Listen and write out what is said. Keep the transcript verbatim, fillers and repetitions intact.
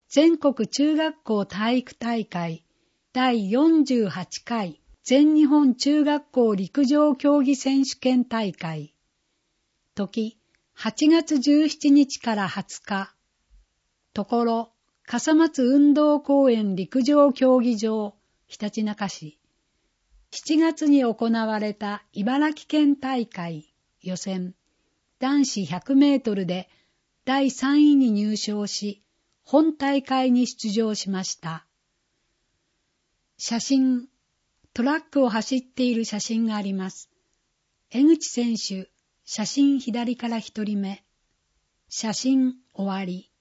全国中学校体育大会だいよんじゅうはちかい全日本中学校陸上競技選手権大会。時、はちがつじゅうしちにちからはつか。ところ、笠松運動公園陸上競技場、ひたちなか市。しちがつに行われた茨城県大会予選、男子ひゃくメートルでだいさんいに入賞し、本大会に出場しました。写真、トラックを走っている写真があります。江口選手、写真左から一人目。写真終わり。